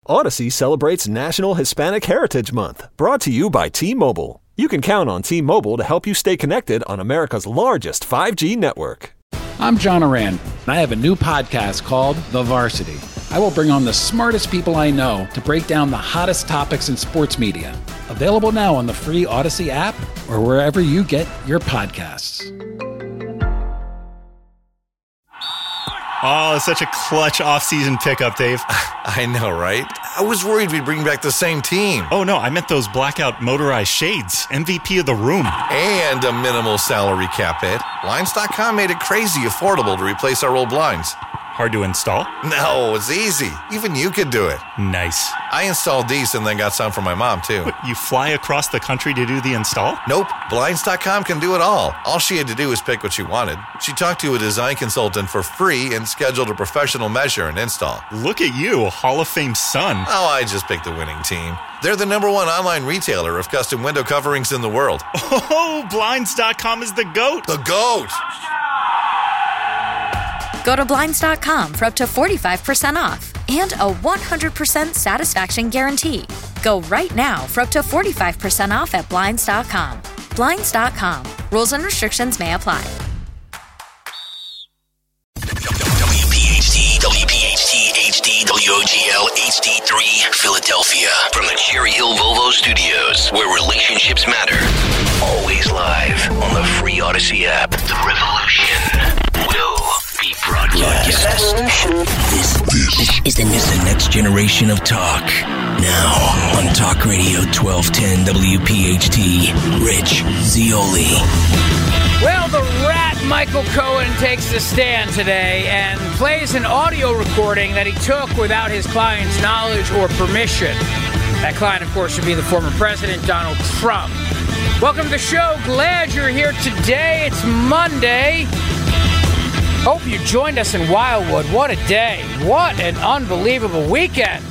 Odyssey celebrates National Hispanic Heritage Month, brought to you by T-Mobile. You can count on T-Mobile to help you stay connected on America's largest 5G network. I'm John Oran, and I have a new podcast called The Varsity. I will bring on the smartest people I know to break down the hottest topics in sports media. Available now on the free Odyssey app or wherever you get your podcasts. Oh, such a clutch off-season pickup, Dave. I know, right? I was worried we'd bring back the same team. Oh, no, I meant those blackout motorized shades. MVP of the room. And a minimal salary cap hit. Blinds.com made it crazy affordable to replace our old blinds. Hard to install? No, it's easy. Even you could do it. Nice. I installed these and then got some for my mom, too. What, you fly across the country to do the install? Nope. Blinds.com can do it all. All she had to do was pick what she wanted. She talked to a design consultant for free and scheduled a professional measure and install. Look at you, Hall of Fame son. Oh, I just picked the winning team. They're the #1 online retailer of custom window coverings in the world. Oh, Blinds.com is the GOAT. The GOAT! Go to Blinds.com for up to 45% off and a 100% satisfaction guarantee. Go right now for up to 45% off at Blinds.com. Blinds.com. Rules and restrictions may apply. WPHT HD WOGL HD3 Philadelphia from the Cherry Hill Volvo Studios, where relationships matter. Always live on the free Odyssey app. The revolution will be broadcast. This is the next generation of talk. Now on Talk Radio 1210 WPHT, Rich Zeoli. Well, the rat Michael Cohen takes the stand today and plays an audio recording that he took without his client's knowledge or permission. That client, of course, would be the former president, Donald Trump. Welcome to the show. Glad you're here today. It's Monday. Hope you joined us in Wildwood. What a day. What an unbelievable weekend.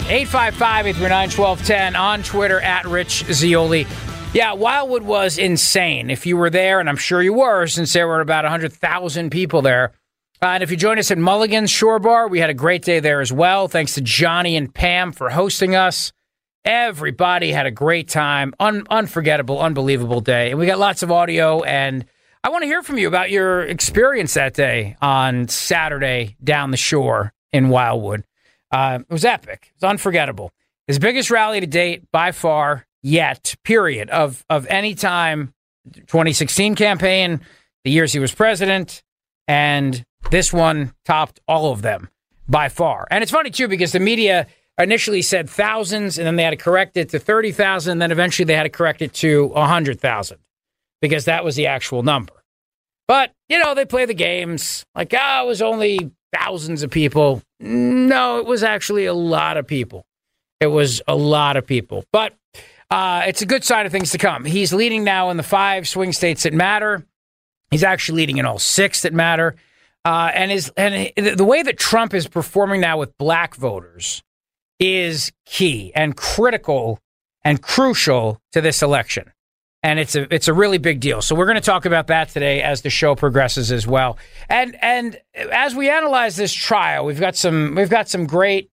855-839-1210 on Twitter at Rich Zeoli. Yeah, Wildwood was insane. If you were there, and I'm sure you were, since there were about 100,000 people there. And if you joined us at Mulligan's Shore Bar, we had a great day there as well. Thanks to Johnny and Pam for hosting us. Everybody had a great time. Unforgettable, unbelievable day. And we got lots of audio, and I want to hear from you about your experience that day on Saturday down the shore in Wildwood. It was epic. It was unforgettable. His biggest rally to date by far yet, period, of any time. 2016 campaign, the years he was president, and this one topped all of them by far. And it's funny, too, because the media initially said thousands, and then they had to correct it to 30,000, and then eventually they had to correct it to 100,000. Because that was the actual number. But, you know, they play the games like, it was only thousands of people. No, it was actually a lot of people. It was a lot of people. But it's a good sign of things to come. He's leading now in the 5 swing states that matter. He's actually leading in all 6 that matter. And the way that Trump is performing now with black voters is key and critical and crucial to this election. And it's a really big deal. So we're going to talk about that today as the show progresses as well. And as we analyze this trial, we've got some great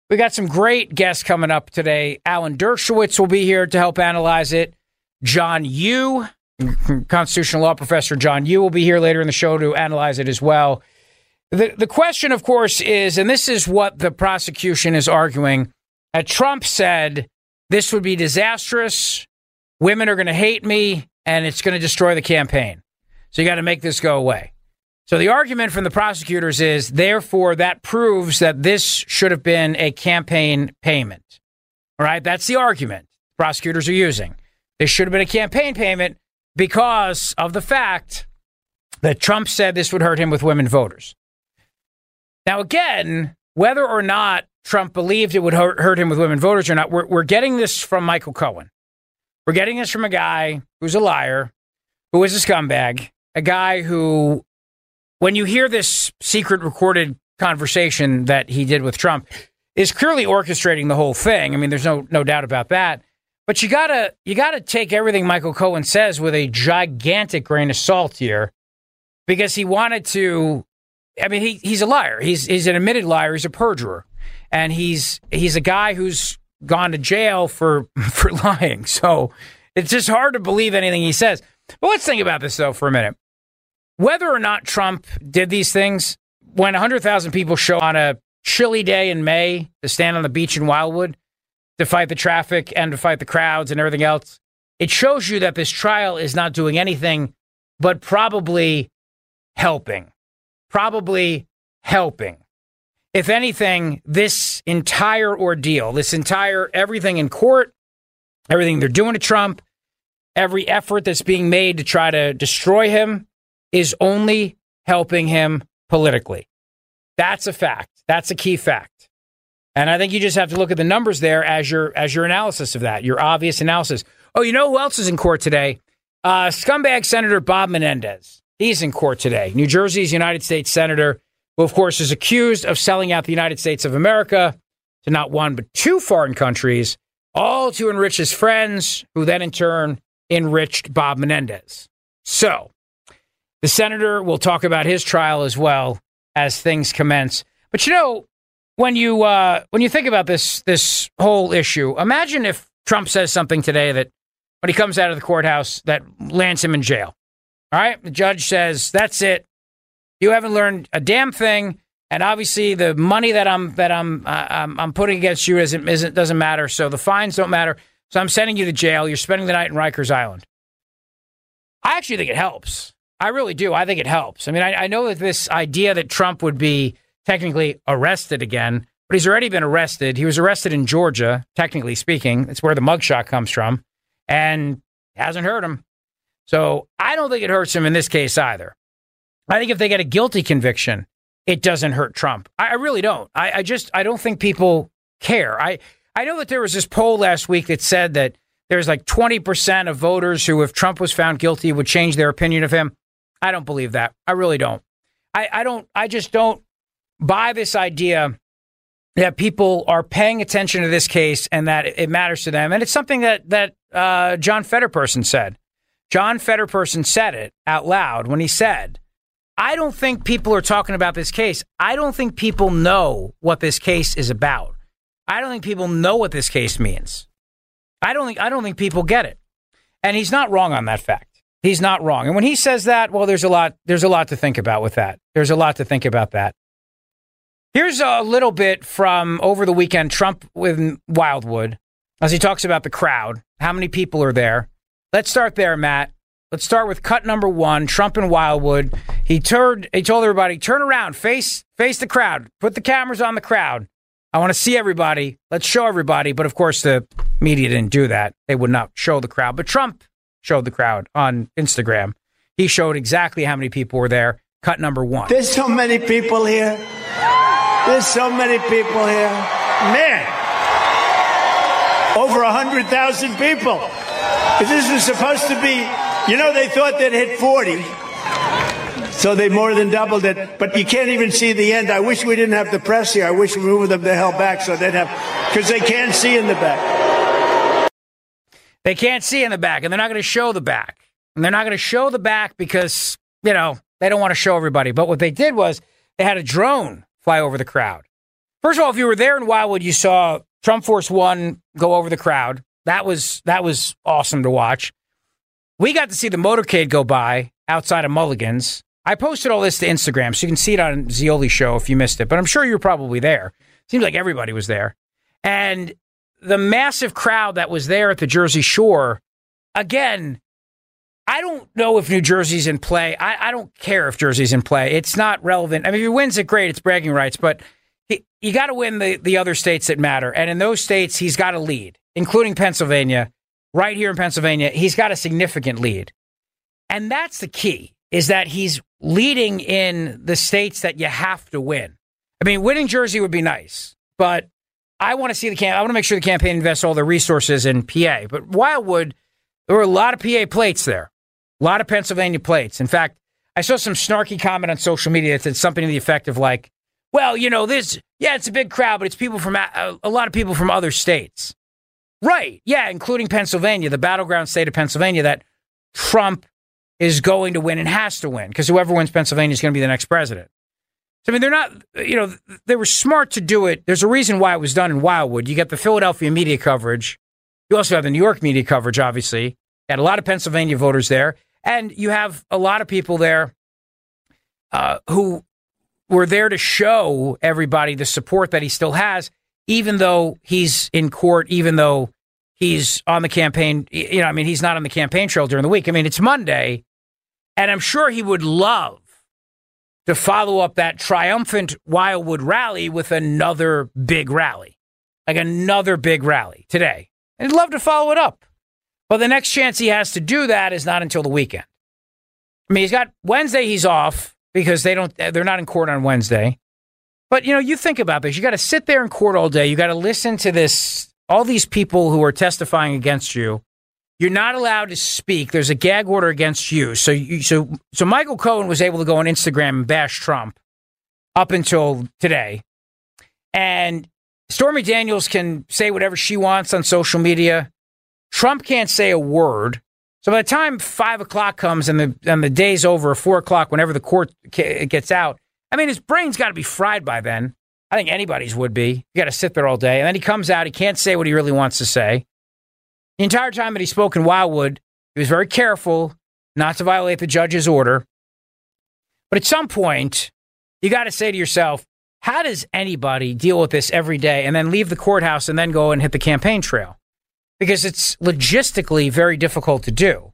guests coming up today. Alan Dershowitz will be here to help analyze it. John Yoo, constitutional law professor John Yoo, will be here later in the show to analyze it as well. The question, of course, is, and this is what the prosecution is arguing, that Trump said this would be disastrous. Women are going to hate me, and it's going to destroy the campaign. So you got to make this go away. So the argument from the prosecutors is, therefore, that proves that this should have been a campaign payment. All right, that's the argument prosecutors are using. This should have been a campaign payment because of the fact that Trump said this would hurt him with women voters. Now, again, whether or not Trump believed it would hurt him with women voters or not, we're getting this from Michael Cohen. We're getting this from a guy who's a liar, who is a scumbag, a guy who, when you hear this secret recorded conversation that he did with Trump, is clearly orchestrating the whole thing. I mean, there's no doubt about that. But you gotta take everything Michael Cohen says with a gigantic grain of salt here, because he wanted to. I mean, he's a liar. He's an admitted liar. He's a perjurer. and he's a guy who's gone to jail for lying. So it's just hard to believe anything he says. But let's think about this, though, for a minute. Whether or not Trump did these things, when 100,000 people show on a chilly day in May to stand on the beach in Wildwood to fight the traffic and to fight the crowds and everything else, it shows you that this trial is not doing anything but probably helping. Probably helping. If anything, this entire ordeal, everything in court, everything they're doing to Trump, every effort that's being made to try to destroy him is only helping him politically. That's a fact. That's a key fact. And I think you just have to look at the numbers there as your analysis of that, your obvious analysis. Oh, you know who else is in court today? Scumbag Senator Bob Menendez. He's in court today. New Jersey's United States Senator, who, of course, is accused of selling out the United States of America to not one but two foreign countries, all to enrich his friends, who then in turn enriched Bob Menendez. So the senator will talk about his trial as well as things commence. But you know, when you think about this whole issue, imagine if Trump says something today that when he comes out of the courthouse that lands him in jail. All right, the judge says, "That's it. You haven't learned a damn thing, and obviously the money that I'm putting against you doesn't matter. So the fines don't matter. So I'm sending you to jail. You're spending the night in Rikers Island." I actually think it helps. I really do. I think it helps. I mean, I know that this idea that Trump would be technically arrested again, but he's already been arrested. He was arrested in Georgia, technically speaking. That's where the mugshot comes from, and it hasn't hurt him. So I don't think it hurts him in this case either. I think if they get a guilty conviction, it doesn't hurt Trump. I really don't. I don't think people care. I know that there was this poll last week that said that there's like 20% of voters who, if Trump was found guilty, would change their opinion of him. I don't believe that. I really don't. I just don't buy this idea that people are paying attention to this case and that it matters to them. And it's something that John Fetterperson said. John Fetterperson said it out loud when he said, "I don't think people are talking about this case. I don't think people know what this case is about. I don't think people know what this case means. I don't think people get it." And he's not wrong on that fact. He's not wrong. And when he says that, well, there's a lot to think about with that. There's a lot to think about that. Here's a little bit from over the weekend, Trump with Wildwood, as he talks about the crowd, how many people are there. Let's start there, Matt. Let's start with cut number one, Trump in Wildwood. He told everybody, turn around, face the crowd, put the cameras on the crowd. I want to see everybody. Let's show everybody. But of course, the media didn't do that. They would not show the crowd. But Trump showed the crowd on Instagram. He showed exactly how many people were there. Cut number one. There's so many people here. There's so many people here. Man, over 100,000 people. If this was supposed to be, they thought they'd hit 40. So they more than doubled it. But you can't even see the end. I wish we didn't have the press here. I wish we moved them the hell back so they'd have, because they can't see in the back. They can't see in the back, and they're not going to show the back. And they're not going to show the back because, they don't want to show everybody. But what they did was they had a drone fly over the crowd. First of all, if you were there in Wildwood, you saw Trump Force One go over the crowd. That was awesome to watch. We got to see the motorcade go by outside of Mulligan's. I posted all this to Instagram, so you can see it on Zeoli Show if you missed it. But I'm sure you're probably there. Seems like everybody was there. And the massive crowd that was there at the Jersey Shore, again, I don't know if New Jersey's in play. I don't care if Jersey's in play. It's not relevant. I mean, if he wins it, great. It's bragging rights. But you got to win the other states that matter. And in those states, he's got to lead, including Pennsylvania. Right here in Pennsylvania, he's got a significant lead. And that's the key, is that he's leading in the states that you have to win. I mean, winning Jersey would be nice, but I want to see I want to make sure the campaign invests all their resources in PA. But Wildwood, there were a lot of PA plates there, a lot of Pennsylvania plates. In fact, I saw some snarky comment on social media that said something to the effect of like, well, it's a big crowd, but it's people from a lot of people from other states. Right. Yeah, including Pennsylvania, the battleground state of Pennsylvania that Trump is going to win and has to win, because whoever wins Pennsylvania is going to be the next president. So, I mean, they're not, they were smart to do it. There's a reason why it was done in Wildwood. You get the Philadelphia media coverage. You also have the New York media coverage, obviously. You had a lot of Pennsylvania voters there. And you have a lot of people there who were there to show everybody the support that he still has, even though he's in court, even though he's on the campaign. He's not on the campaign trail during the week. I mean, it's Monday, and I'm sure he would love to follow up that triumphant Wildwood rally with another big rally, like another big rally today. And he'd love to follow it up. But the next chance he has to do that is not until the weekend. I mean, he's got Wednesday, he's off because they're not in court on Wednesday. But, you think about this. You got to sit there in court all day. You got to listen to this, all these people who are testifying against you. You're not allowed to speak. There's a gag order against you. So Michael Cohen was able to go on Instagram and bash Trump up until today. And Stormy Daniels can say whatever she wants on social media. Trump can't say a word. So by the time 5 o'clock comes and the day's over, or 4 o'clock, whenever the court gets out, I mean, his brain's got to be fried by then. I think anybody's would be. You got to sit there all day. And then he comes out. He can't say what he really wants to say. The entire time that he spoke in Wildwood, he was very careful not to violate the judge's order. But at some point, you got to say to yourself, how does anybody deal with this every day and then leave the courthouse and then go and hit the campaign trail? Because it's logistically very difficult to do.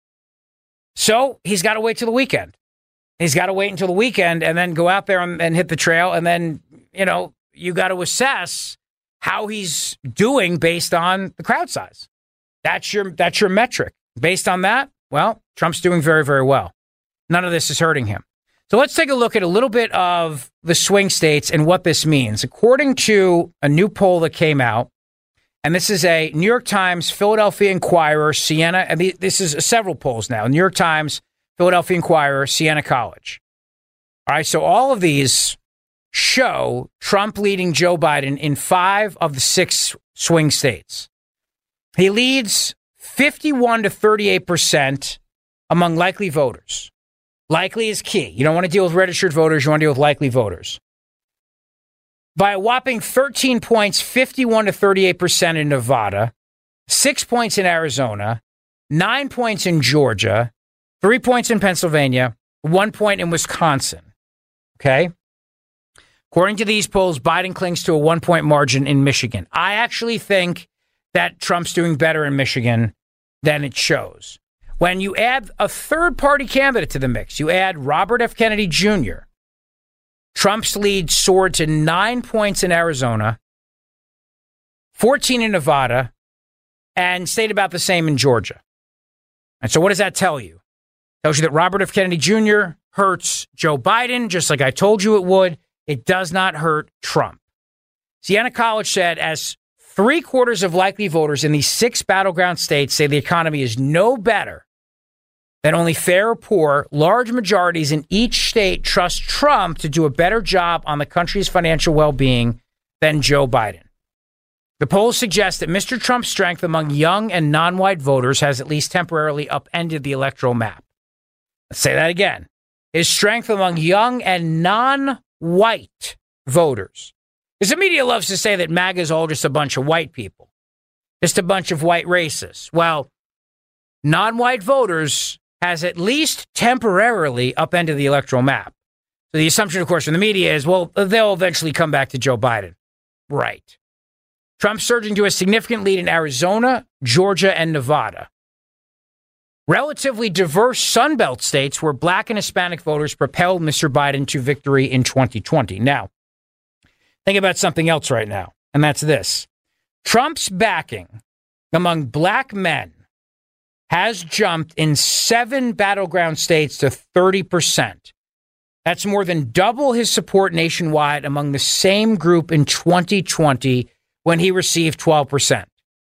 So he's got to wait till the weekend. He's got to wait until the weekend and then go out there and hit the trail. And then, you got to assess how he's doing based on the crowd size. That's your metric. Based on that, well, Trump's doing very, very well. None of this is hurting him. So let's take a look at a little bit of the swing states and what this means. According to a new poll that came out, and this is a New York Times, Philadelphia Inquirer, Siena, and this is several polls now. New York Times, Philadelphia Inquirer, Siena College. All right, so all of these show Trump leading Joe Biden in 5 of the 6 swing states. He leads 51 to 38% among likely voters. Likely is key. You don't want to deal with registered voters. You want to deal with likely voters. By a whopping 13 points, 51 to 38% in Nevada, 6 points in Arizona, 9 points in Georgia, 3 points in Pennsylvania, 1 point in Wisconsin. Okay? According to these polls, Biden clings to a 1-point margin in Michigan. I actually think that Trump's doing better in Michigan than it shows. When you add a third-party candidate to the mix, you add Robert F. Kennedy Jr., Trump's lead soared to 9 points in Arizona, 14 in Nevada, and stayed about the same in Georgia. And so what does that tell you? It tells you that Robert F. Kennedy Jr. hurts Joe Biden, just like I told you it would. It does not hurt Trump. Siena College said as 3/4 of likely voters in these 6 battleground states say the economy is no better than only fair or poor, large majorities in each state trust Trump to do a better job on the country's financial well-being than Joe Biden. The polls suggest that Mr. Trump's strength among young and non-white voters has at least temporarily upended the electoral map. Let's say that again. His strength among young and non-white voters. Because the media loves to say that MAGA is all just a bunch of white people, just a bunch of white racists. Well, non-white voters has at least temporarily upended the electoral map. So the assumption, of course, from the media is, well, they'll eventually come back to Joe Biden. Right. Trump's surging to a significant lead in Arizona, Georgia, and Nevada. Relatively diverse Sunbelt states where black and Hispanic voters propelled Mr. Biden to victory in 2020. Now, think about something else right now, and that's this. Trump's backing among black men has jumped in 7 battleground states to 30%. That's more than double his support nationwide among the same group in 2020 when he received 12%.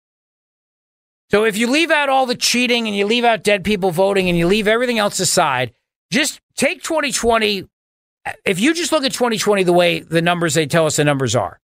So if you leave out all the cheating and you leave out dead people voting and you leave everything else aside, just take 2020. If you just look at 2020 the way the numbers, they tell us the numbers are,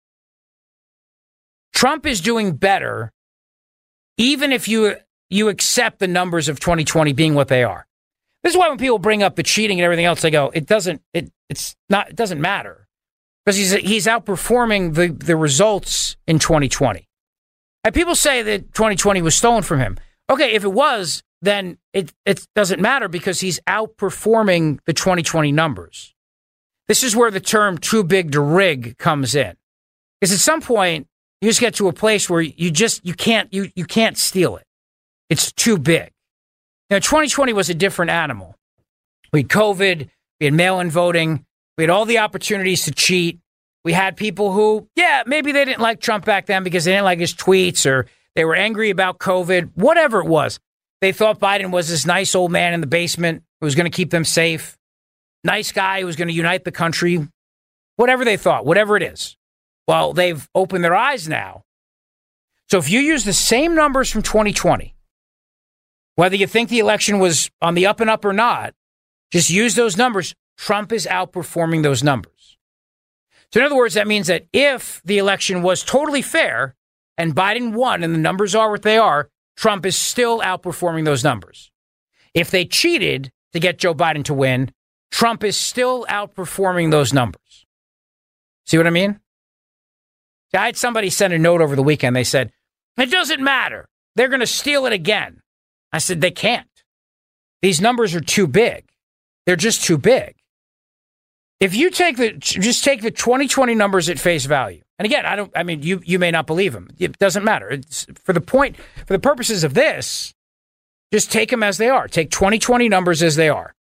Trump is doing better even if you accept the numbers of 2020 being what they are. This is why when people bring up the cheating and everything else, they go, it doesn't matter. Because he's outperforming the results in 2020. And people say that 2020 was stolen from him. Okay, if it was, then it doesn't matter because he's outperforming the 2020 numbers. This is where the term too big to rig comes in. Because at some point, you just get to a place where you can't steal it. It's too big. Now, 2020 was a different animal. We had COVID, we had mail-in voting, we had all the opportunities to cheat. We had people who, maybe they didn't like Trump back then because they didn't like his tweets or they were angry about COVID, whatever it was. They thought Biden was this nice old man in the basement who was going to keep them safe. Nice guy who was going to unite the country. Whatever they thought, whatever it is. Well, they've opened their eyes now. So if you use the same numbers from 2020, whether you think the election was on the up and up or not, just use those numbers. Trump is outperforming those numbers. So in other words, that means that if the election was totally fair and Biden won and the numbers are what they are, Trump is still outperforming those numbers. If they cheated to get Joe Biden to win, Trump is still outperforming those numbers. See what I mean? I had somebody send a note over the weekend. They said, it doesn't matter. They're going to steal it again. I said, they can't. These numbers are too big. They're just too big. If you take the 2020 numbers at face value, and again, you may not believe them. It doesn't matter. It's for the purposes of this, just take them as they are. Take 2020 numbers as they are.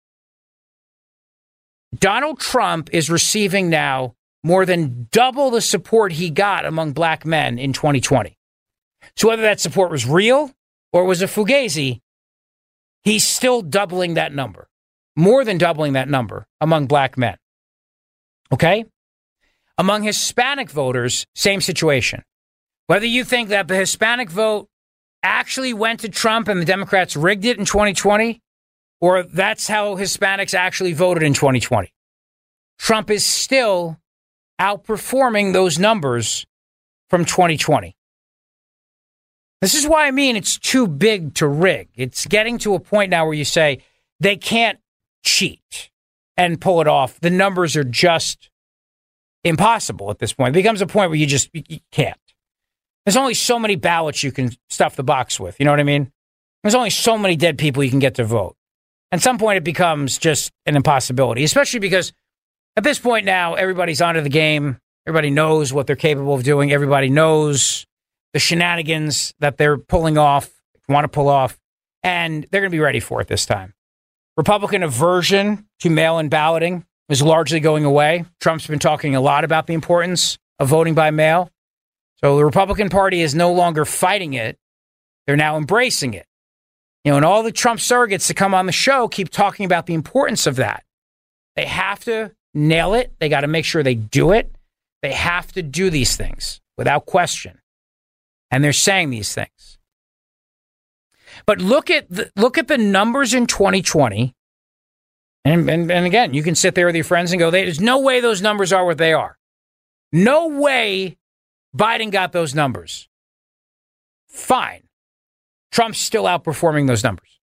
Donald Trump is receiving now more than double the support he got among black men in 2020. So whether that support was real or was a fugazi, he's still doubling that number. More than doubling that number among black men. Okay? Among Hispanic voters, same situation. Whether you think that the Hispanic vote actually went to Trump and the Democrats rigged it in 2020, or that's how Hispanics actually voted in 2020, Trump is still outperforming those numbers from 2020. This is why I mean it's too big to rig. It's getting to a point now where you say they can't cheat and pull it off. The numbers are just impossible at this point. It becomes a point where you can't. There's only so many ballots you can stuff the box with. You know what I mean? There's only so many dead people you can get to vote. At some point, it becomes just an impossibility, especially because at this point now, everybody's onto the game. Everybody knows what they're capable of doing. Everybody knows the shenanigans that they're pulling off, want to pull off, and they're going to be ready for it this time. Republican aversion to mail-in balloting is largely going away. Trump's been talking a lot about the importance of voting by mail. So the Republican Party is no longer fighting it. They're now embracing it. And all the Trump surrogates that come on the show keep talking about the importance of that. They have to nail it. They got to make sure they do it. They have to do these things without question. And they're saying these things. But look at the numbers in 2020. And again, you can sit there with your friends and go, there's no way those numbers are what they are. No way Biden got those numbers. Fine. Trump's still outperforming those numbers.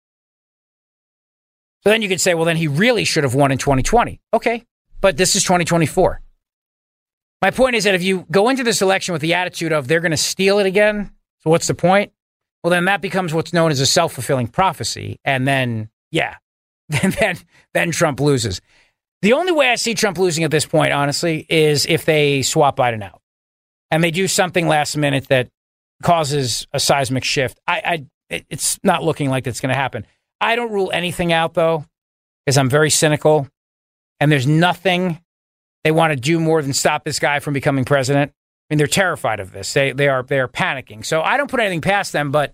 So then you could say, well, then he really should have won in 2020. Okay, but this is 2024. My point is that if you go into this election with the attitude of they're going to steal it again, so what's the point? Well, then that becomes what's known as a self-fulfilling prophecy. And then, then Trump loses. The only way I see Trump losing at this point, honestly, is if they swap Biden out and they do something last minute that causes a seismic shift. It's not looking like that's going to happen. I don't rule anything out, though, because I'm very cynical. And there's nothing they want to do more than stop this guy from becoming president. I mean, they're terrified of this. They are panicking. So I don't put anything past them, but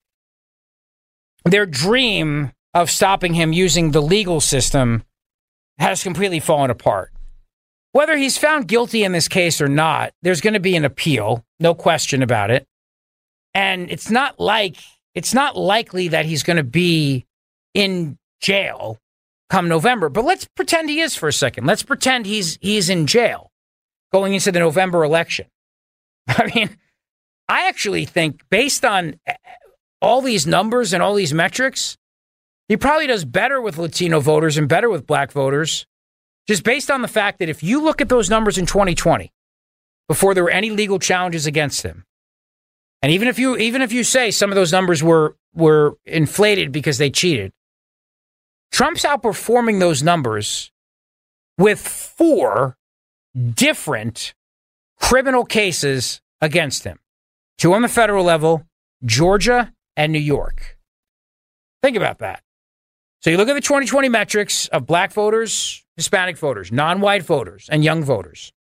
their dream of stopping him using the legal system has completely fallen apart. Whether he's found guilty in this case or not, there's going to be an appeal, no question about it. And it's not likely that he's going to be in jail come November. But let's pretend he is for a second. Let's pretend he's in jail going into the November election. I mean, I actually think based on all these numbers and all these metrics, He probably does better with Latino voters and better with black voters, just based on the fact that if you look at those numbers in 2020, before there were any legal challenges against him, and even if you say some of those numbers were inflated because they cheated, Trump's outperforming those numbers with 4 different criminal cases against him. 2 on the federal level, Georgia and New York. Think about that. So you look at the 2020 metrics of black voters, Hispanic voters, non-white voters, and young voters.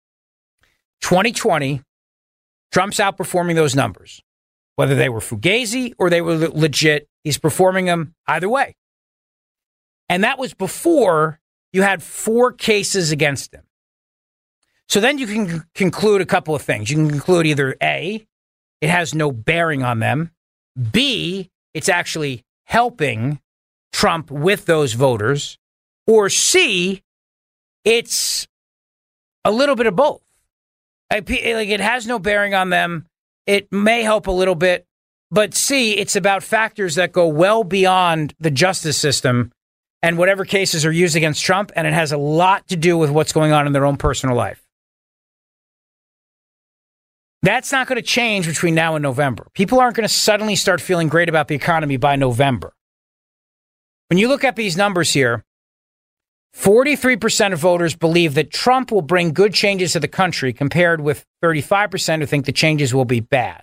2020, Trump's outperforming those numbers. Whether they were fugazi or they were legit, he's performing them either way. And that was before you had 4 cases against him. So then you can conclude a couple of things. You can conclude either A, it has no bearing on them. B, it's actually helping Trump with those voters. Or C, it's a little bit of both. Like it has no bearing on them. It may help a little bit. But C, it's about factors that go well beyond the justice system and whatever cases are used against Trump. And it has a lot to do with what's going on in their own personal life. That's not going to change between now and November. People aren't going to suddenly start feeling great about the economy by November. When you look at these numbers here, 43% of voters believe that Trump will bring good changes to the country, compared with 35% who think the changes will be bad.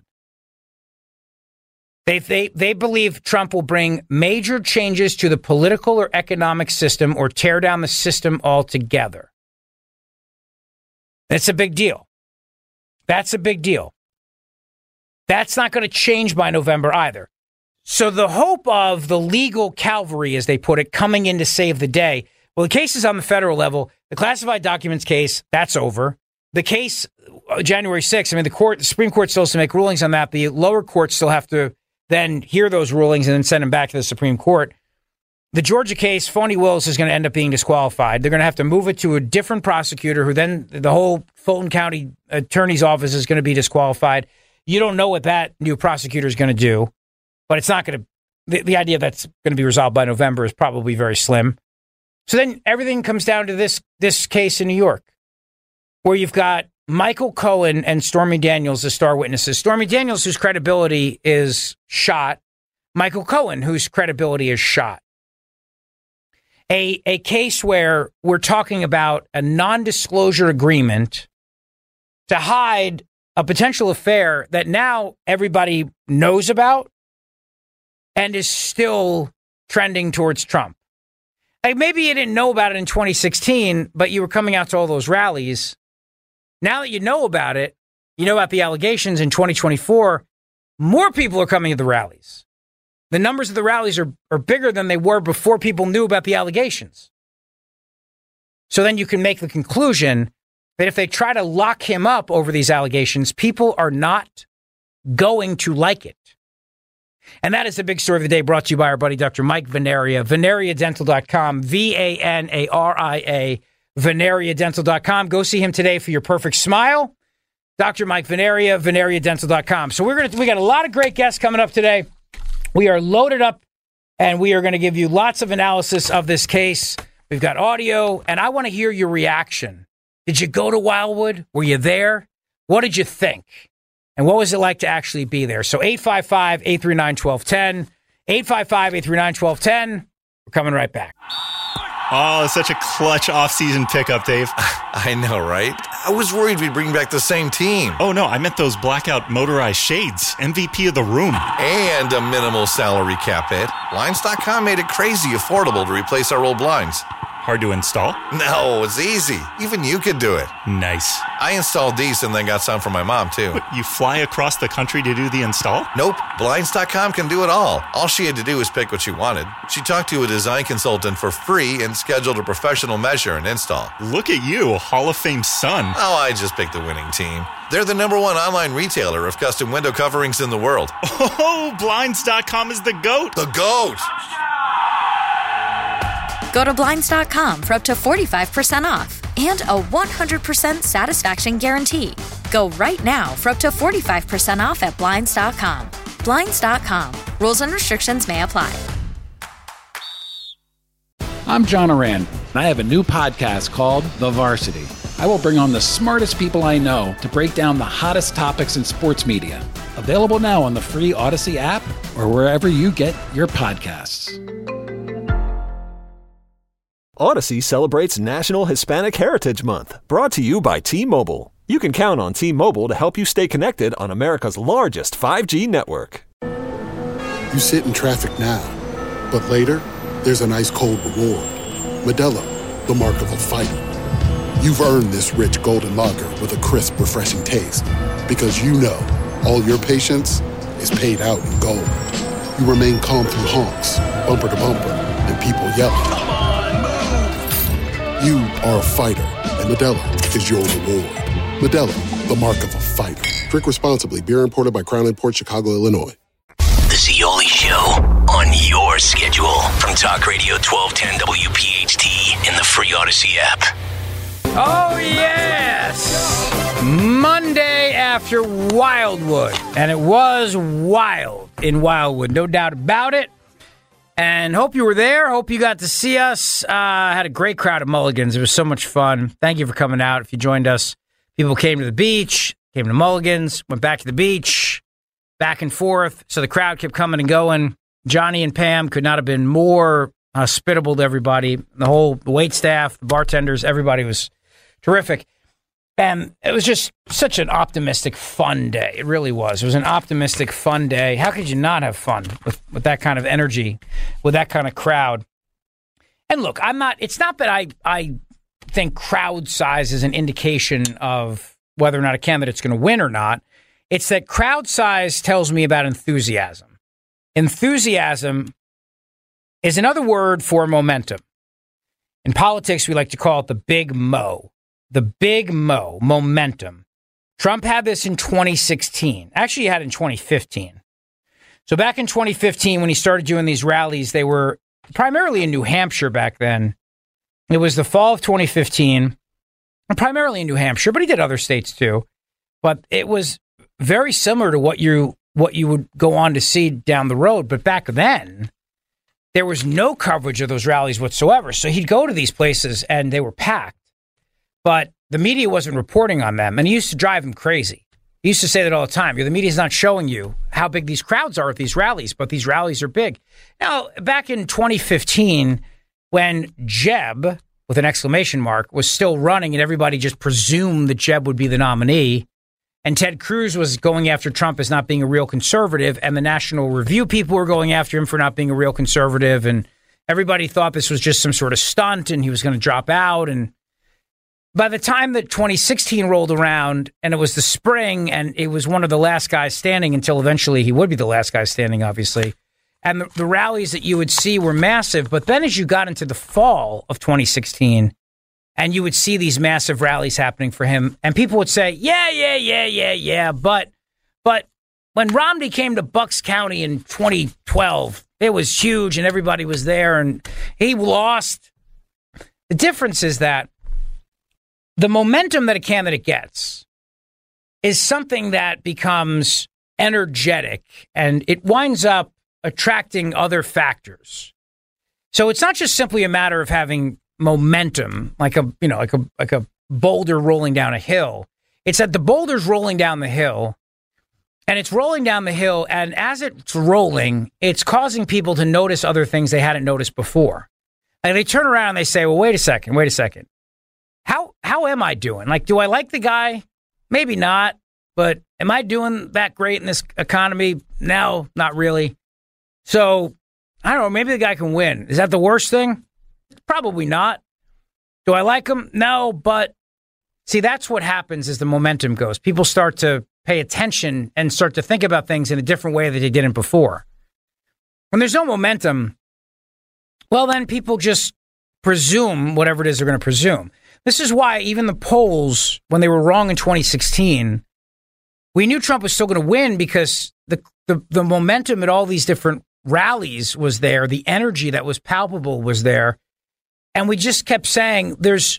They believe Trump will bring major changes to the political or economic system or tear down the system altogether. That's a big deal. That's a big deal. That's not going to change by November either. So the hope of the legal cavalry, as they put it, coming in to save the day. Well, the case is on the federal level. The classified documents case, that's over. The case, January 6th, the Supreme Court still has to make rulings on that. The lower courts still have to then hear those rulings and then send them back to the Supreme Court. The Georgia case, Phony Willis is going to end up being disqualified. They're going to have to move it to a different prosecutor who then the whole Fulton County Attorney's Office is going to be disqualified. You don't know what that new prosecutor is going to do, but it's not going to, the idea that's going to be resolved by November is probably very slim. So then everything comes down to this case in New York, where you've got Michael Cohen and Stormy Daniels as star witnesses. Stormy Daniels, whose credibility is shot. Michael Cohen, whose credibility is shot. A case where we're talking about a non-disclosure agreement to hide a potential affair that now everybody knows about and is still trending towards Trump. Like maybe you didn't know about it in 2016, but you were coming out to all those rallies. Now that you know about it, you know about the allegations in 2024, more people are coming to the rallies. The numbers of the rallies are bigger than they were before people knew about the allegations. So then you can make the conclusion that if they try to lock him up over these allegations, people are not going to like it. And that is the big story of the day, brought to you by our buddy Dr. Mike Veneria, VeneriaDental.com, VANARIA, VeneriaDental.com. Go see him today for your perfect smile. Dr. Mike Veneria, VeneriaDental.com. So we got a lot of great guests coming up today. We are loaded up, and we are going to give you lots of analysis of this case. We've got audio, and I want to hear your reaction. Did you go to Wildwood? Were you there? What did you think? And what was it like to actually be there? So 855-839-1210, 855-839-1210. We're coming right back. Oh, such a clutch off-season pickup, Dave. I know, right? I was worried we'd bring back the same team. Oh, no, I meant those blackout motorized shades. MVP of the room. And a minimal salary cap hit. Blinds.com made it crazy affordable to replace our old blinds. Hard to install? No, it's easy. Even you could do it. Nice. I installed these and then got some for my mom, too. What, you fly across the country to do the install? Nope. Blinds.com can do it all. All she had to do was pick what she wanted. She talked to a design consultant for free and scheduled a professional measure and install. Look at you, Hall of Fame son. Oh, I just picked the winning team. They're the #1 online retailer of custom window coverings in the world. Oh, Blinds.com is the GOAT. The GOAT! Go to Blinds.com for up to 45% off and a 100% satisfaction guarantee. Go right now for up to 45% off at Blinds.com. Blinds.com. Rules and restrictions may apply. I'm John Oran, and I have a new podcast called The Varsity. I will bring on the smartest people I know to break down the hottest topics in sports media. Available now on the free Odyssey app or wherever you get your podcasts. Odyssey celebrates National Hispanic Heritage Month, brought to you by T-Mobile. You can count on T-Mobile to help you stay connected on America's largest 5G network. You sit in traffic now, but later, there's an ice-cold reward. Modelo, the mark of a fighter. You've earned this rich golden lager with a crisp, refreshing taste. Because you know, all your patience is paid out in gold. You remain calm through honks, bumper to bumper, and people yelling. Come on, move! You are a fighter, and Modelo is your reward. Modelo, the mark of a fighter. Drink responsibly. Beer imported by Crown Imports, Chicago, Illinois. The Zeoli Show on your schedule from Talk Radio 1210 WPHT in the free Odyssey app. Oh, yes! Monday after Wildwood. And it was wild in Wildwood, no doubt about it. And hope you were there. Hope you got to see us. Had a great crowd at Mulligan's. It was so much fun. Thank you for coming out. If you joined us, people came to the beach, came to Mulligan's, went back to the beach, back and forth. So the crowd kept coming and going. Johnny and Pam could not have been more hospitable to everybody. The whole wait staff, the bartenders, everybody was terrific. And it was just such an optimistic, fun day. It really was. It was an optimistic, fun day. How could you not have fun with that kind of energy, with that kind of crowd? And look, it's not that I think crowd size is an indication of whether or not a candidate's going to win or not. It's that crowd size tells me about enthusiasm. Enthusiasm is another word for momentum. In politics, we like to call it the big mo. The big mo, momentum. Trump had this in 2016. Actually, he had it in 2015. So back in 2015, when he started doing these rallies, they were primarily in New Hampshire back then. It was the fall of 2015, and primarily in New Hampshire, but he did other states too. But it was very similar to what you would go on to see down the road. But back then, there was no coverage of those rallies whatsoever. So he'd go to these places and they were packed. But the media wasn't reporting on them, and it used to drive him crazy. He used to say that all the time. The media's not showing you how big these crowds are at these rallies, but these rallies are big. Now, back in 2015, when Jeb, with an exclamation mark, was still running and everybody just presumed that Jeb would be the nominee, and Ted Cruz was going after Trump as not being a real conservative, and the National Review people were going after him for not being a real conservative, and everybody thought this was just some sort of stunt and he was going to drop out. And by the time that 2016 rolled around and it was the spring and it was one of the last guys standing until eventually he would be the last guy standing, obviously. And the rallies that you would see were massive. But then as you got into the fall of 2016 and you would see these massive rallies happening for him and people would say, yeah. But when Romney came to Bucks County in 2012, it was huge and everybody was there and he lost. The difference is that the momentum that a candidate gets is something that becomes energetic and it winds up attracting other factors. So it's not just simply a matter of having momentum, like a boulder rolling down a hill. It's that the boulder's rolling down the hill and it's rolling down the hill. And as it's rolling, it's causing people to notice other things they hadn't noticed before. And they turn around and they say, well, wait a second. How am I doing? Like, do I like the guy? Maybe not. But am I doing that great in this economy? No, not really. So, I don't know. Maybe the guy can win. Is that the worst thing? Probably not. Do I like him? No, but see, that's what happens as the momentum goes. People start to pay attention and start to think about things in a different way that they didn't before. When there's no momentum, well, then people just presume whatever it is they're going to presume. This is why even the polls, when they were wrong in 2016, we knew Trump was still going to win because the momentum at all these different rallies was there. The energy that was palpable was there. And we just kept saying,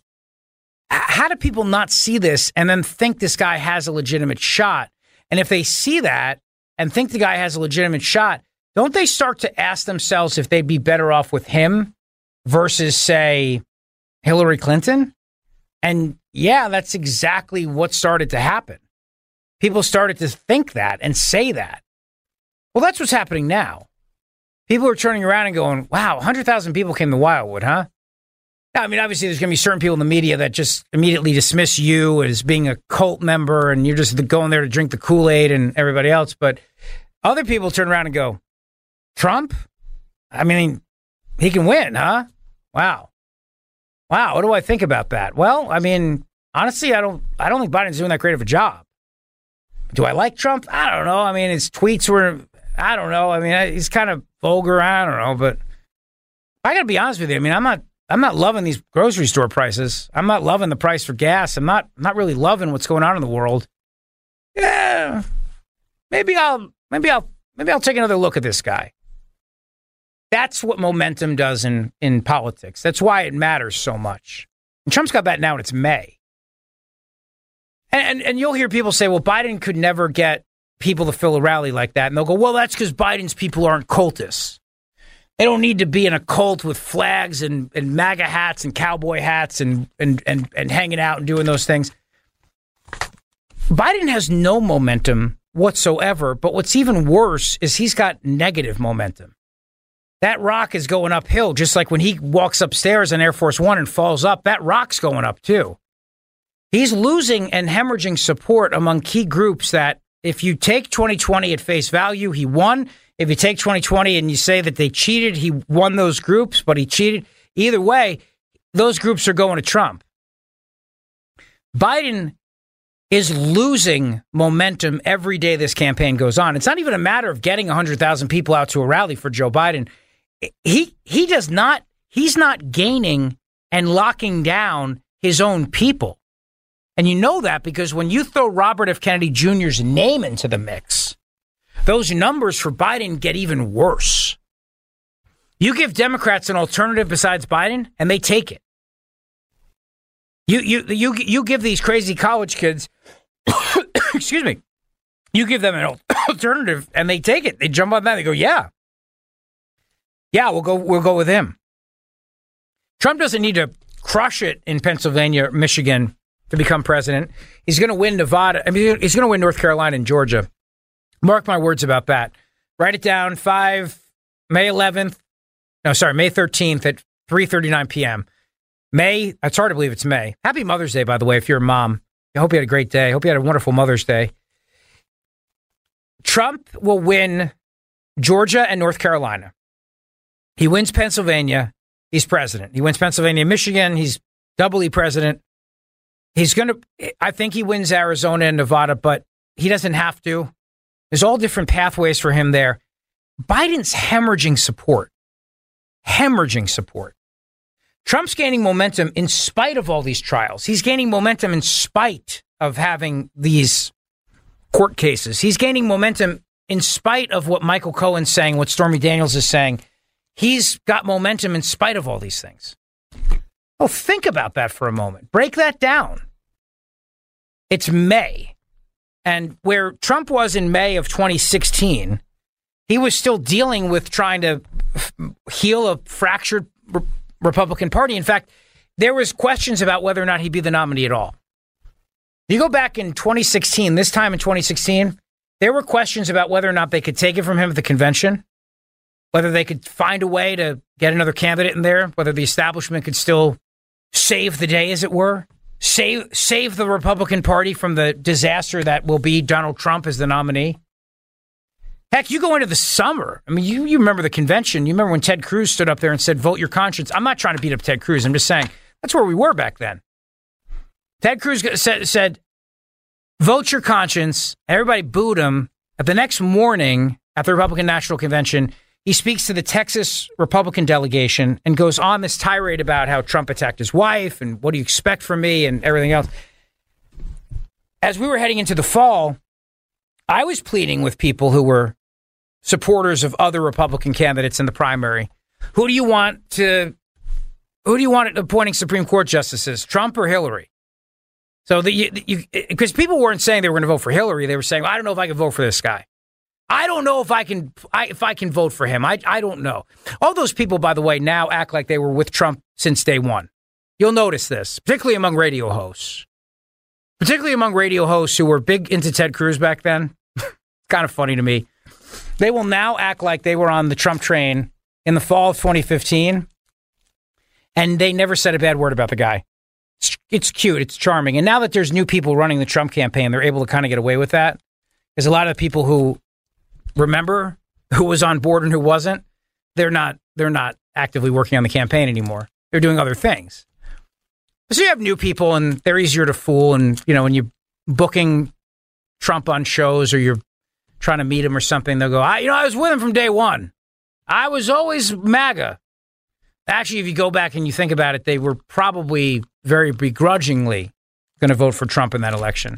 how do people not see this and then think this guy has a legitimate shot? And if they see that and think the guy has a legitimate shot, don't they start to ask themselves if they'd be better off with him versus, say, Hillary Clinton? And yeah, that's exactly what started to happen. People started to think that and say that. Well, that's what's happening now. People are turning around and going, wow, 100,000 people came to Wildwood, huh? Now, I mean, obviously, there's going to be certain people in the media that just immediately dismiss you as being a cult member and you're just going there to drink the Kool-Aid and everybody else. But other people turn around and go, Trump? I mean, he can win, huh? Wow. What do I think about that? Well, I mean, honestly, I don't think Biden's doing that great of a job. Do I like Trump? I don't know. I mean, his tweets were, I don't know. I mean, he's kind of vulgar. I don't know. But I got to be honest with you. I mean, I'm not loving these grocery store prices. I'm not loving the price for gas. I'm not really loving what's going on in the world. Yeah, maybe I'll take another look at this guy. That's what momentum does in politics. That's why it matters so much. And Trump's got that now, and it's May. And you'll hear people say, well, Biden could never get people to fill a rally like that. And they'll go, well, that's because Biden's people aren't cultists. They don't need to be in a cult with flags and MAGA hats and cowboy hats and hanging out and doing those things. Biden has no momentum whatsoever. But what's even worse is he's got negative momentum. That rock is going uphill, just like when he walks upstairs on Air Force One and falls up, that rock's going up too. He's losing and hemorrhaging support among key groups that if you take 2020 at face value, he won. If you take 2020 and you say that they cheated, he won those groups, but he cheated. Either way, those groups are going to Trump. Biden is losing momentum every day this campaign goes on. It's not even a matter of getting 100,000 people out to a rally for Joe Biden. He's not gaining and locking down his own people. And you know that because when you throw Robert F. Kennedy Jr.'s name into the mix, those numbers for Biden get even worse. You give Democrats an alternative besides Biden, and they take it. You give these crazy college kids, excuse me, you give them an alternative, and they take it. They jump on that. They go, yeah, we'll go with him. Trump doesn't need to crush it in Pennsylvania, Michigan to become president. He's going to win Nevada. I mean, he's going to win North Carolina and Georgia. Mark my words about that. Write it down. May 13th at 3:39 p.m. May. It's hard to believe it's May. Happy Mother's Day, by the way, if you're a mom. I hope you had a great day. I hope you had a wonderful Mother's Day. Trump will win Georgia and North Carolina. He wins Pennsylvania. He's president. He wins Pennsylvania, Michigan. He's doubly president. I think he wins Arizona and Nevada, but he doesn't have to. There's all different pathways for him there. Biden's hemorrhaging support. Trump's gaining momentum in spite of all these trials. He's gaining momentum in spite of having these court cases. He's gaining momentum in spite of what Michael Cohen's saying, what Stormy Daniels is saying. He's got momentum in spite of all these things. Oh, think about that for a moment. Break that down. It's May. And where Trump was in May of 2016, he was still dealing with trying to heal a fractured Republican Party. In fact, there was questions about whether or not he'd be the nominee at all. You go back in 2016, this time in 2016, there were questions about whether or not they could take it from him at the convention, whether they could find a way to get another candidate in there, whether the establishment could still save the day, as it were, save the Republican Party from the disaster that will be Donald Trump as the nominee. Heck, you go into the summer. I mean, you remember the convention. You remember when Ted Cruz stood up there and said, vote your conscience. I'm not trying to beat up Ted Cruz. I'm just saying that's where we were back then. Ted Cruz said, vote your conscience. Everybody booed him. At the next morning at the Republican National Convention, he speaks to the Texas Republican delegation and goes on this tirade about how Trump attacked his wife and what do you expect from me and everything else. As we were heading into the fall, I was pleading with people who were supporters of other Republican candidates in the primary. Who do you want appointing Supreme Court justices, Trump or Hillary? So because people weren't saying they were going to vote for Hillary, they were saying, I don't know if I can vote for this guy. I don't know if I can vote for him. I don't know. All those people, by the way, now act like they were with Trump since day one. You'll notice this, particularly among radio hosts. Particularly among radio hosts who were big into Ted Cruz back then. It's kind of funny to me. They will now act like they were on the Trump train in the fall of 2015, and they never said a bad word about the guy. It's cute. It's charming. And now that there's new people running the Trump campaign, they're able to kind of get away with that. Because a lot of the people who remember who was on board and who wasn't, they're not actively working on the campaign anymore. They're doing other things. So you have new people, and they're easier to fool. And, when you're booking Trump on shows or you're trying to meet him or something, they'll go, I was with him from day one. I was always MAGA. Actually, if you go back and you think about it, they were probably very begrudgingly going to vote for Trump in that election.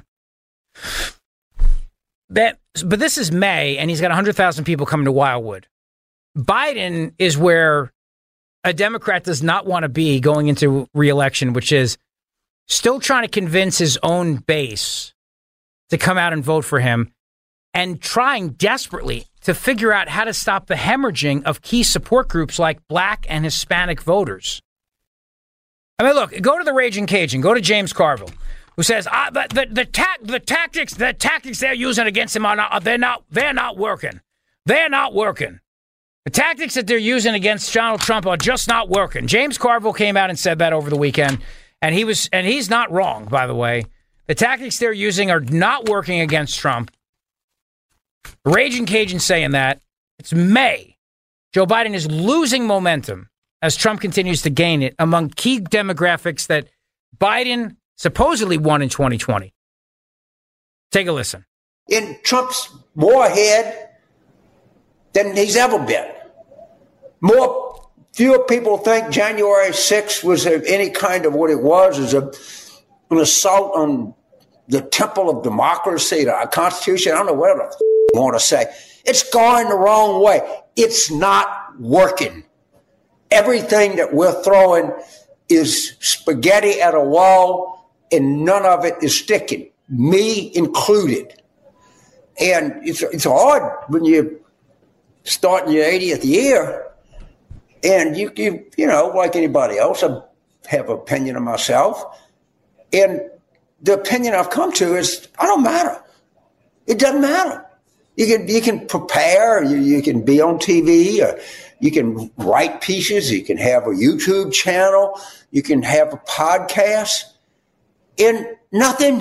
But this is May, and he's got 100,000 people coming to Wildwood. Biden is where a Democrat does not want to be going into re-election, which is still trying to convince his own base to come out and vote for him and trying desperately to figure out how to stop the hemorrhaging of key support groups like Black and Hispanic voters. I mean, look, go to the Raging Cajun, go to James Carville, who says the tactics they're using against him they're not working. They're not working. The tactics that they're using against Donald Trump are just not working. James Carville came out and said that over the weekend, and he's not wrong, by the way. The tactics they're using are not working against Trump. Raging Cajun saying that. It's May. Joe Biden is losing momentum as Trump continues to gain it among key demographics that Biden supposedly won in 2020. Take a listen. In Trump's more ahead than he's ever been. Fewer people think January 6th was any kind of what it was, as an assault on the temple of democracy, the Constitution. I don't know what I want to say. It's going the wrong way. It's not working. Everything that we're throwing is spaghetti at a wall, and none of it is sticking, me included. And it's hard when you start in your 80th year, and you like anybody else, I have an opinion of myself, and the opinion I've come to is I don't matter. It doesn't matter. You can prepare, you can be on TV, or you can write pieces, you can have a YouTube channel, you can have a podcast, and nothing.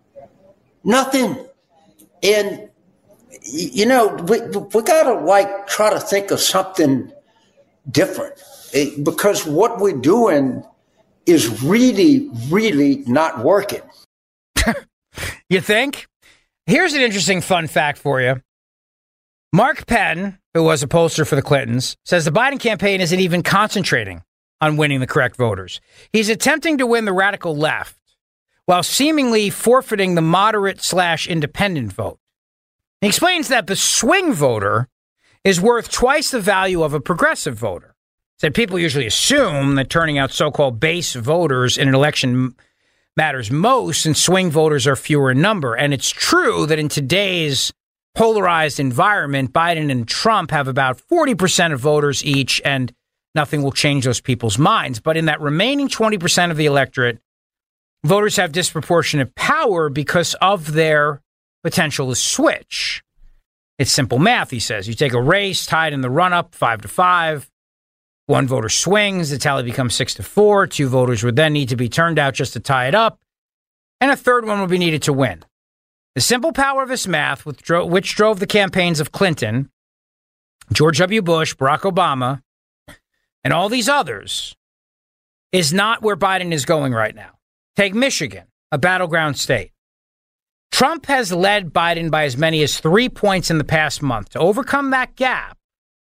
And, we got to try to think of something different, because what we're doing is really, really not working. You think? Here's an interesting fun fact for you. Mark Penn, who was a pollster for the Clintons, says the Biden campaign isn't even concentrating on winning the correct voters. He's attempting to win the radical left while seemingly forfeiting the moderate/independent vote. He explains that the swing voter is worth twice the value of a progressive voter. Said people usually assume that turning out so-called base voters in an election matters most, and swing voters are fewer in number. And it's true that in today's polarized environment, Biden and Trump have about 40% of voters each, and nothing will change those people's minds. But in that remaining 20% of the electorate, voters have disproportionate power because of their potential to switch. It's simple math, he says. You take a race tied in the run-up 5-5. One voter swings, the tally becomes 6-4. Two voters would then need to be turned out just to tie it up, and a third one would be needed to win. The simple power of this math, which drove the campaigns of Clinton, George W. Bush, Barack Obama, and all these others, is not where Biden is going right now. Take Michigan, a battleground state. Trump has led Biden by as many as 3 points in the past month. To overcome that gap,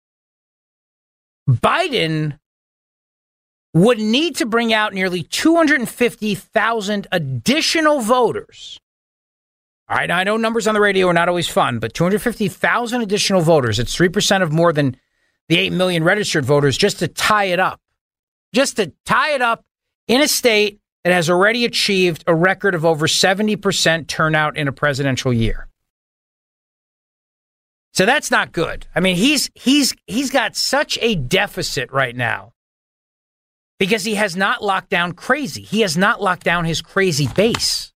Biden would need to bring out nearly 250,000 additional voters. All right, now I know numbers on the radio are not always fun, but 250,000 additional voters, it's 3% of more than the 8 million registered voters, just to tie it up. Just to tie it up in a state that has already achieved a record of over 70% turnout in a presidential year. So that's not good. I mean, he's got such a deficit right now because he has not locked down crazy. He has not locked down his crazy base.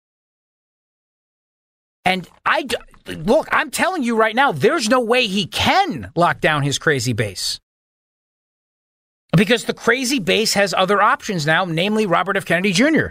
And look, I'm telling you right now, there's no way he can lock down his crazy base. Because the crazy base has other options now, namely Robert F. Kennedy Jr.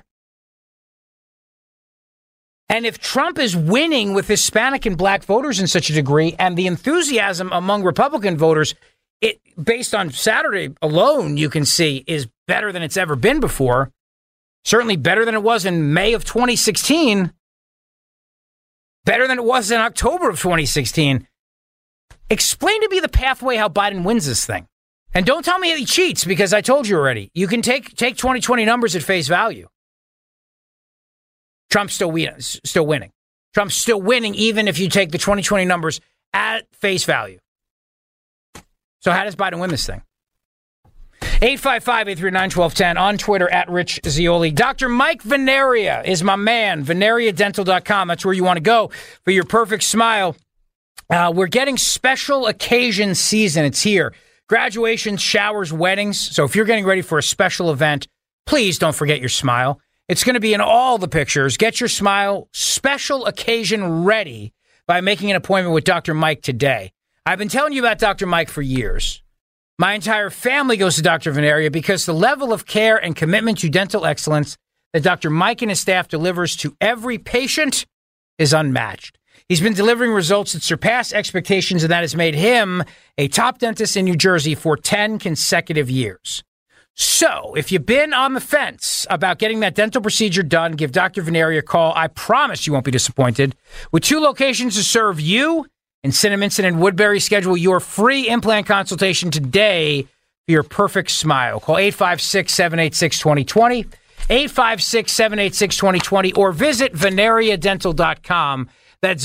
And if Trump is winning with Hispanic and black voters in such a degree, and the enthusiasm among Republican voters, it based on Saturday alone, you can see is better than it's ever been before. Certainly better than it was in May of 2016. Better than it was in October of 2016. Explain to me the pathway how Biden wins this thing. And don't tell me he cheats, because I told you already. You can take 2020 numbers at face value. Trump's still winning. Trump's still winning even if you take the 2020 numbers at face value. So how does Biden win this thing? 855-839-1210 on Twitter at Rich Zeoli. Dr. Mike Veneria is my man. VeneriaDental.com. That's where you want to go for your perfect smile. We're getting special occasion season. It's here. Graduations, showers, weddings. So if you're getting ready for a special event, please don't forget your smile. It's going to be in all the pictures. Get your smile special occasion ready by making an appointment with Dr. Mike today. I've been telling you about Dr. Mike for years. My entire family goes to Dr. Veneria because the level of care and commitment to dental excellence that Dr. Mike and his staff delivers to every patient is unmatched. He's been delivering results that surpass expectations, and that has made him a top dentist in New Jersey for 10 consecutive years. So, if you've been on the fence about getting that dental procedure done, give Dr. Veneria a call. I promise you won't be disappointed. With 2 locations to serve you in Cinnaminson and Woodbury, schedule your free implant consultation today for your perfect smile. Call 856-786-2020, 856-786-2020, or visit VeneriaDental.com. That's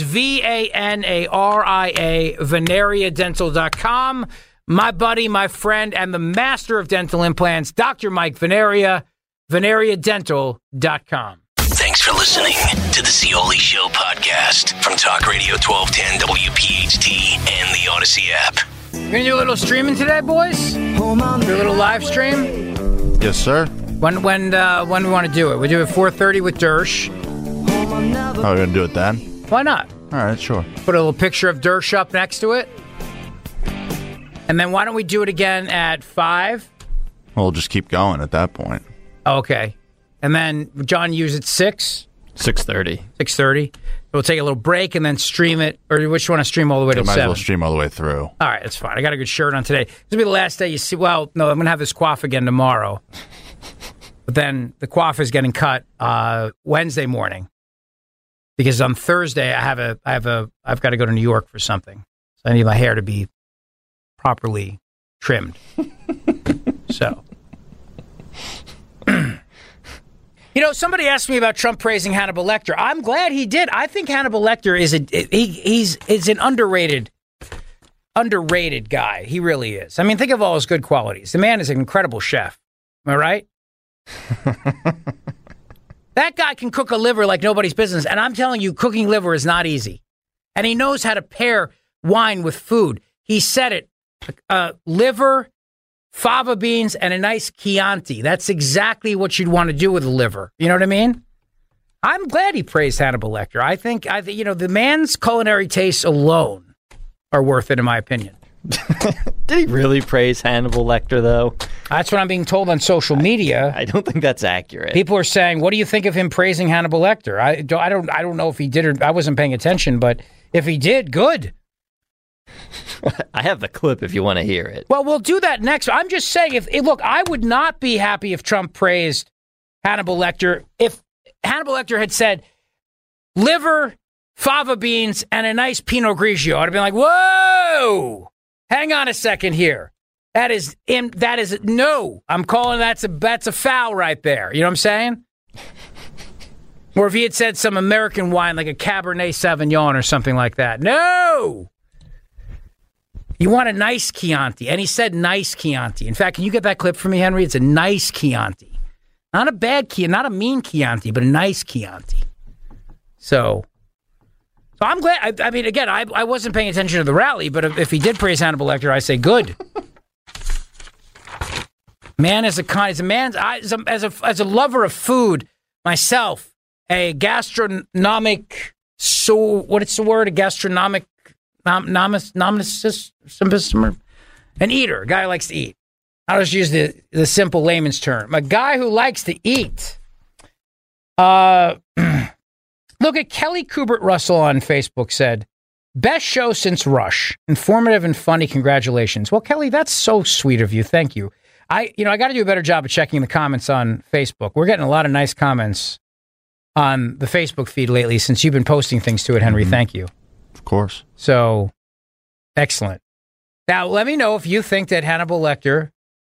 VANARIA, VeneriaDental.com. My buddy, my friend, and the master of dental implants, Dr. Mike Veneria, VeneriaDental.com. Thanks for listening to the Zeoli Show podcast from Talk Radio 1210 WPHT and the Odyssey app. We're going to do a little streaming today, boys? Do a little live stream? Yes, sir. When we want to do it? We do it 4:30 with Dersh. Oh, we're going to do it then? Why not? All right, sure. Put a little picture of Dersh up next to it. And then why don't we do it again at 5? We'll just keep going at that point. Okay. And then John use it 6? 6:30. 6:30. We'll take a little break and then stream it. Or which you want to stream all the way to 7? Might as well stream all the way through. All right, that's fine. I got a good shirt on today. This will be the last day you see. Well, no, I'm going to have this coif again tomorrow. But then the coif is getting cut Wednesday morning. Because on Thursday I've got to go to New York for something. So I need my hair to be properly trimmed. So, somebody asked me about Trump praising Hannibal Lecter. I'm glad he did. I think Hannibal Lecter is an underrated guy. He really is. I mean, think of all his good qualities. The man is an incredible chef. Am I right? That guy can cook a liver like nobody's business. And I'm telling you, cooking liver is not easy. And he knows how to pair wine with food. He said it. Liver, fava beans, and a nice Chianti. That's exactly what you'd want to do with a liver. You know what I mean? I'm glad he praised Hannibal Lecter. I think the man's culinary tastes alone are worth it, in my opinion. Did he really praise Hannibal Lecter, though? That's what I'm being told on social media. I don't think that's accurate. People are saying, "What do you think of him praising Hannibal Lecter?" I don't know if he did or I wasn't paying attention, but if he did, good. I have the clip if you want to hear it. Well, we'll do that next. I'm just saying, look, I would not be happy if Trump praised Hannibal Lecter. If Hannibal Lecter had said liver, fava beans, and a nice Pinot Grigio, I'd have been like, whoa, hang on a second here. That is no. I'm calling that's a foul right there. You know what I'm saying? Or if he had said some American wine like a Cabernet Sauvignon or something like that. No. You want a nice Chianti. And he said nice Chianti. In fact, can you get that clip for me, Henry? It's a nice Chianti. Not a bad Chianti, not a mean Chianti, but a nice Chianti. So, So I'm glad. I mean, again, I wasn't paying attention to the rally, but if he did praise Hannibal Lecter, I say good. Man is as a lover of food myself, a gastronomic. So what is the word? A gastronomic nomicist, an eater, a guy who likes to eat. I'll just use the simple layman's term. A guy who likes to eat. Look at Kelly Kubert Russell on Facebook said, best show since Rush. Informative and funny. Congratulations. Well, Kelly, that's so sweet of you. Thank you. I got to do a better job of checking the comments on Facebook. We're getting a lot of nice comments on the Facebook feed lately since you've been posting things to it, Henry. Mm-hmm. Thank you. Of course. So, excellent. Now, let me know if you think that Hannibal Lecter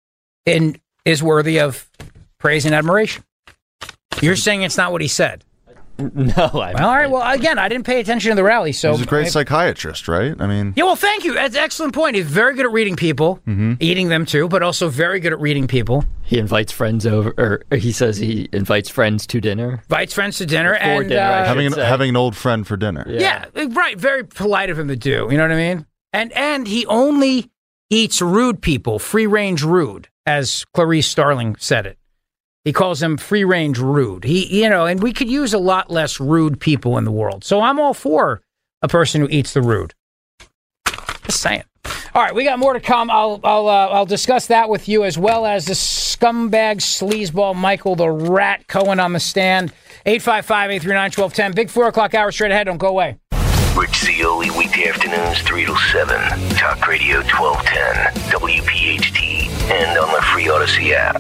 is worthy of praise and admiration. You're saying it's not what he said. No, all right. Well, again, I didn't pay attention to the rally, so he's a great psychiatrist, right? I mean, yeah. Well, thank you. That's an excellent point. He's very good at reading people, eating them too, but also very good at reading people. He invites friends over, or he says he invites friends to dinner. Invites friends to dinner, Before and dinner, having an old friend for dinner. Yeah, right. Very polite of him to do. You know what I mean? And he only eats rude people, free range rude, as Clarice Starling said it. He calls them free range rude. And we could use a lot less rude people in the world. So I'm all for a person who eats the rude. Just saying. All right, we got more to come. I'll discuss that with you, as well as the scumbag sleazeball Michael the Rat Cohen on the stand. 855-839-1210. Big 4 o'clock hour straight ahead. Don't go away. Rich Zeoli, weekday afternoons 3 to 7. Talk Radio 1210, WPHT, and on the free Odyssey app.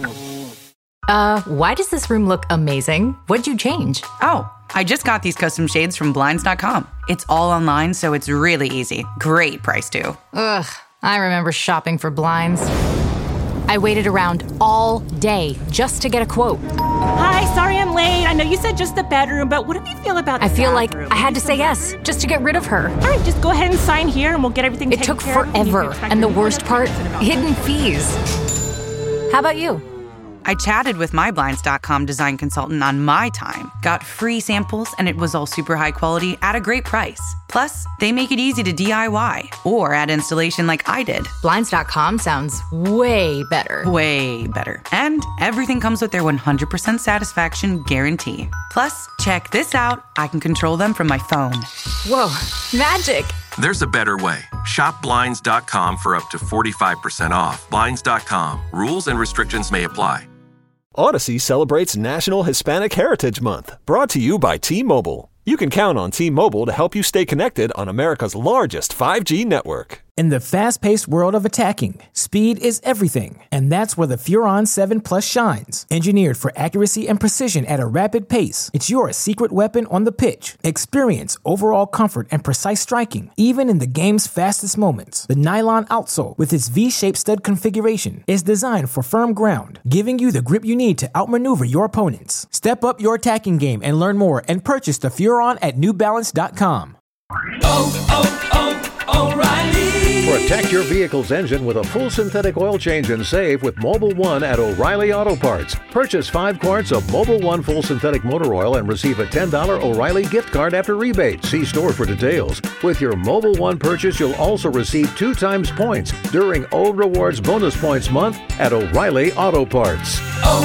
Why does this room look amazing? What'd you change? Oh, I just got these custom shades from Blinds.com. It's all online, so it's really easy. Great price, too. Ugh, I remember shopping for blinds. I waited around all day just to get a quote. Hi, sorry I'm late. I know you said just the bedroom, but what do you feel about the I feel bathroom? like I had to say yes just to get rid of her. All right, just go ahead and sign here and we'll get everything taken care of. It took forever, and the worst part, hidden fees. How about you? I chatted with my Blinds.com design consultant on my time, got free samples, and it was all super high quality at a great price. Plus, they make it easy to DIY or add installation like I did. Blinds.com sounds way better. Way better. And everything comes with their 100% satisfaction guarantee. Plus, check this out. I can control them from my phone. Whoa, magic. There's a better way. Shop Blinds.com for up to 45% off. Blinds.com. Rules and restrictions may apply. Odyssey celebrates National Hispanic Heritage Month, brought to you by T-Mobile. You can count on T-Mobile to help you stay connected on America's largest 5G network. In the fast-paced world of attacking, speed is everything, and that's where the Furon 7 Plus shines. Engineered for accuracy and precision at a rapid pace, it's your secret weapon on the pitch. Experience overall comfort and precise striking, even in the game's fastest moments. The nylon outsole, with its V-shaped stud configuration, is designed for firm ground, giving you the grip you need to outmaneuver your opponents. Step up your attacking game and learn more, and purchase the Furon at NewBalance.com. O'Reilly. Protect your vehicle's engine with a full synthetic oil change and save with Mobil 1 at O'Reilly Auto Parts. Purchase 5 quarts of Mobil 1 full synthetic motor oil and receive a $10 O'Reilly gift card after rebate. See store for details. With your Mobil 1 purchase, you'll also receive 2 times points during O Rewards Bonus Points Month at O'Reilly Auto Parts.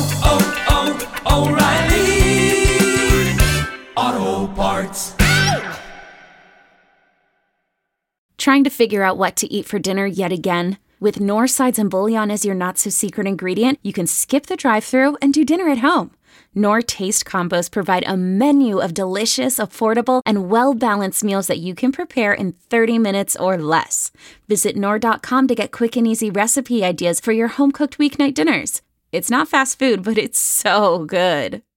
O'Reilly Auto Parts. Trying to figure out what to eat for dinner yet again? With Knorr sides and bouillon as your not-so-secret ingredient, you can skip the drive-thru and do dinner at home. Knorr Taste Combos provide a menu of delicious, affordable, and well-balanced meals that you can prepare in 30 minutes or less. Visit Knorr.com to get quick and easy recipe ideas for your home-cooked weeknight dinners. It's not fast food, but it's so good.